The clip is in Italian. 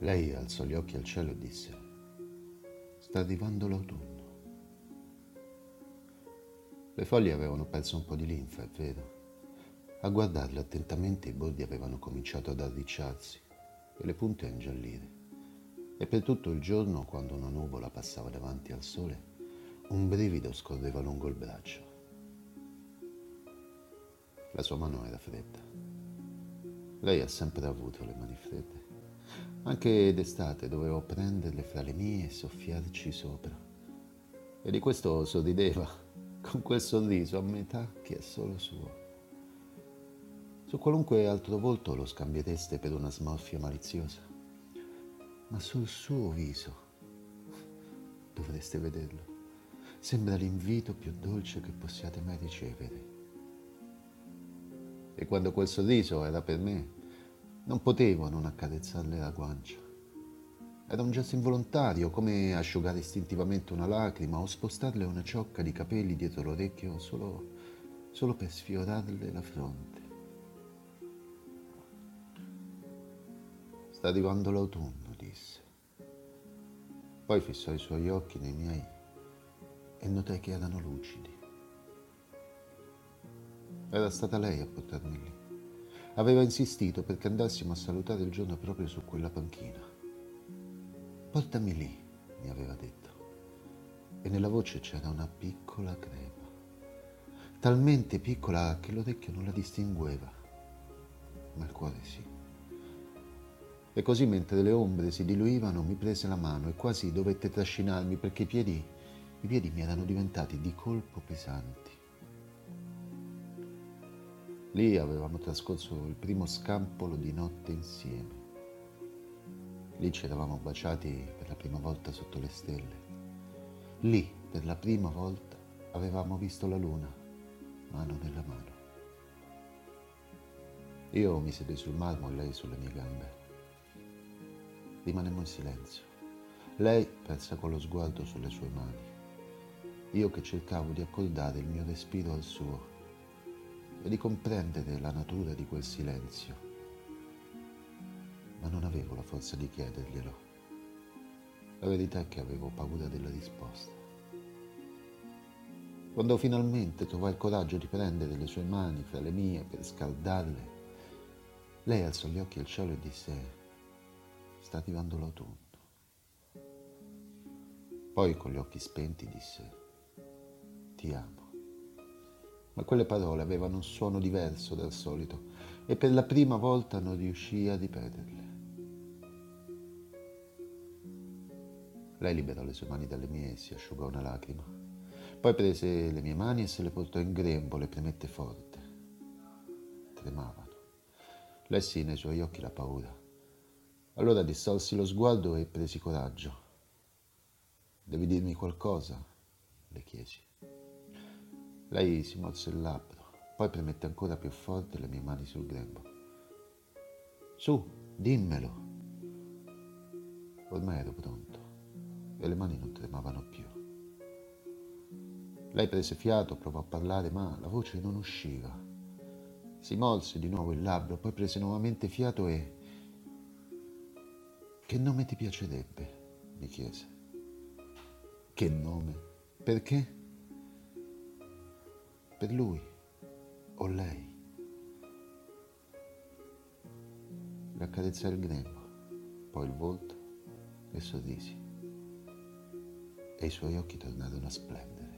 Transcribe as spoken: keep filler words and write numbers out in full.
Lei alzò gli occhi al cielo e disse: «Sta arrivando l'autunno». Le foglie avevano perso un po' di linfa, è vero. A guardarle attentamente i bordi avevano cominciato ad arricciarsi e le punte a ingiallire. E per tutto il giorno, quando una nuvola passava davanti al sole, un brivido scorreva lungo il braccio. La sua mano era fredda. Lei ha sempre avuto le mani fredde. Anche d'estate dovevo prenderle fra le mie e soffiarci sopra. E di questo sorrideva, con quel sorriso a metà che è solo suo. Su qualunque altro volto lo scambiereste per una smorfia maliziosa, ma sul suo viso dovreste vederlo. Sembra l'invito più dolce che possiate mai ricevere. E quando quel sorriso era per me, non potevo non accarezzarle la guancia. Era un gesto involontario, come asciugare istintivamente una lacrima o spostarle una ciocca di capelli dietro l'orecchio solo, solo per sfiorarle la fronte. «Sta arrivando l'autunno», disse. Poi fissò i suoi occhi nei miei e notai che erano lucidi. Era stata lei a portarmi lì. Aveva insistito perché andassimo a salutare il giorno proprio su quella panchina. «Portami lì», mi aveva detto, e nella voce c'era una piccola crepa, talmente piccola che l'orecchio non la distingueva, ma il cuore sì. E così, mentre le ombre si diluivano, mi prese la mano e quasi dovette trascinarmi perché i piedi, i piedi mi erano diventati di colpo pesanti. Lì avevamo trascorso il primo scampolo di notte insieme. Lì ci eravamo baciati per la prima volta sotto le stelle. Lì, per la prima volta, avevamo visto la luna, mano nella mano. Io mi sedei sul marmo e lei sulle mie gambe. Rimanemmo in silenzio. Lei persa con lo sguardo sulle sue mani. Io che cercavo di accordare il mio respiro al suo e di comprendere la natura di quel silenzio, ma non avevo la forza di chiederglielo. La verità è che avevo paura della risposta. Quando finalmente trovai il coraggio di prendere le sue mani fra le mie per scaldarle, lei alzò gli occhi al cielo e disse: «Sta arrivando l'autunno». Poi, con gli occhi spenti, disse: «Ti amo». Ma quelle parole avevano un suono diverso dal solito e per la prima volta non riuscii a ripeterle. Lei liberò le sue mani dalle mie e si asciugò una lacrima. Poi prese le mie mani e se le portò in grembo, le premette forte. Tremavano. Lessi nei suoi occhi la paura. Allora distolsi lo sguardo e presi coraggio. «Devi dirmi qualcosa?» le chiesi. Lei si morse il labbro, poi premette ancora più forte le mie mani sul grembo. «Su, dimmelo!» Ormai ero pronto e le mani non tremavano più. Lei prese fiato, provò a parlare, ma la voce non usciva. Si morse di nuovo il labbro, poi prese nuovamente fiato e... «Che nome ti piacerebbe?» mi chiese. «Che nome? Perché?» «Per lui o lei?» Le accarezzai il grembo, poi il volto e sorrisi, e i suoi occhi tornarono a splendere.